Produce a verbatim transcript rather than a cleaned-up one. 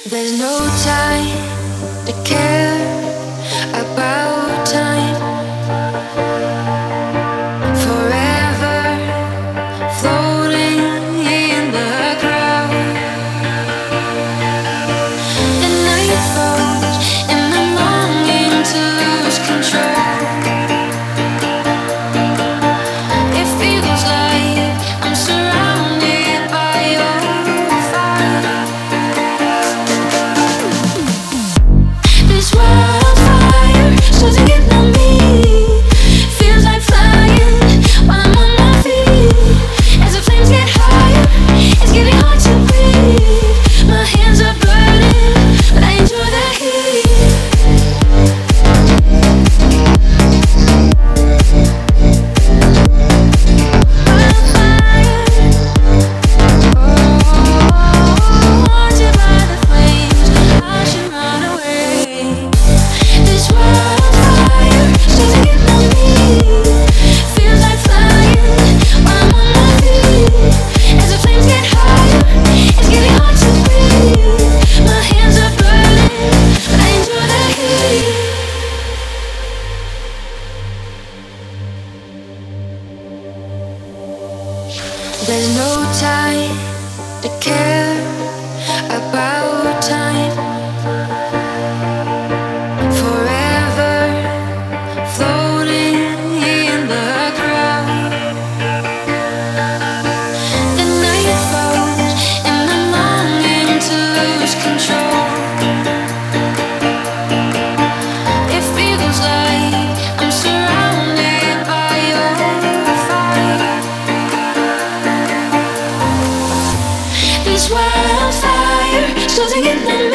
There's no time to care about time. Forever floating in the crowd. The night falls and I'm longing to lose control. It feels like I'm surrounded by your fire. This wildfire starts to get on me. Feels like flying while I'm on my feet. As the flames get higher, it's getting hard to breathe. My hands are burning, but I enjoy the heat. Wildfire, oh, haunted by the flames. I should run away. This wildfire starts to get on me. Feels like flying while I'm on my feet. As the flames get higher, it's getting hard to breathe. My hands are burning, but I enjoy the heat. There's no time to care about time. Forever floating in the crowd. The night falls and I'm longing to lose control. It feels like I'm surrounded by your fire. This wildfire starts to get on